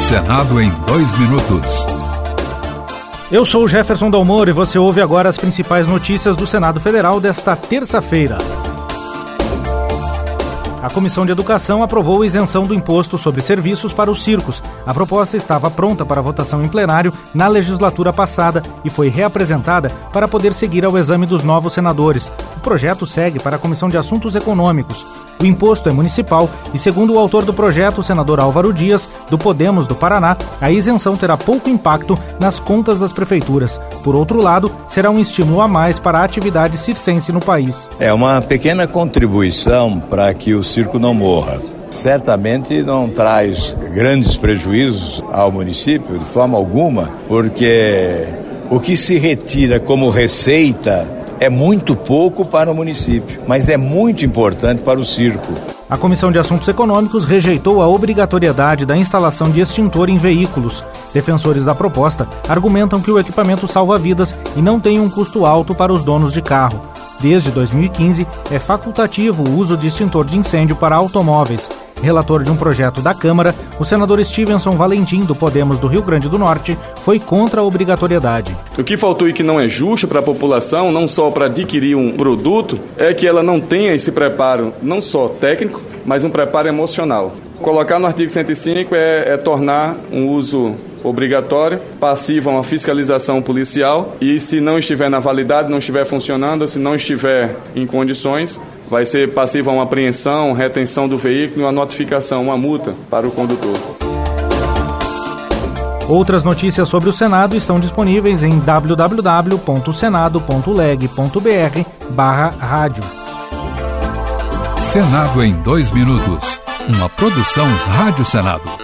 Senado em 2 minutos. Eu sou o Jefferson Dalmor e você ouve agora as principais notícias do Senado Federal desta terça-feira. A Comissão de Educação aprovou a isenção do imposto sobre serviços para os circos. A proposta estava pronta para votação em plenário na legislatura passada e foi reapresentada para poder seguir ao exame dos novos senadores. O projeto segue para a Comissão de Assuntos Econômicos. O imposto é municipal e, segundo o autor do projeto, o senador Álvaro Dias, do Podemos do Paraná, a isenção terá pouco impacto nas contas das prefeituras. Por outro lado, será um estímulo a mais para a atividade circense no país. É uma pequena contribuição para que o circo não morra. Certamente não traz grandes prejuízos ao município, de forma alguma, porque o que se retira como receita é muito pouco para o município, mas é muito importante para o circo. A Comissão de Assuntos Econômicos rejeitou a obrigatoriedade da instalação de extintor em veículos. Defensores da proposta argumentam que o equipamento salva vidas e não tem um custo alto para os donos de carro. Desde 2015, é facultativo o uso de extintor de incêndio para automóveis. Relator de um projeto da Câmara, o senador Stevenson Valentim, do Podemos do Rio Grande do Norte, foi contra a obrigatoriedade. O que faltou e que não é justo para a população, não só para adquirir um produto, é que ela não tenha esse preparo, não só técnico, mas um preparo emocional. Colocar no artigo 105 é tornar um uso obrigatório, passivo a uma fiscalização policial e, se não estiver na validade, não estiver funcionando, se não estiver em condições, vai ser passivo a uma apreensão, retenção do veículo e uma notificação, uma multa para o condutor. Outras notícias sobre o Senado estão disponíveis em www.senado.leg.br/rádio. Senado em 2 minutos. Uma produção Rádio Senado.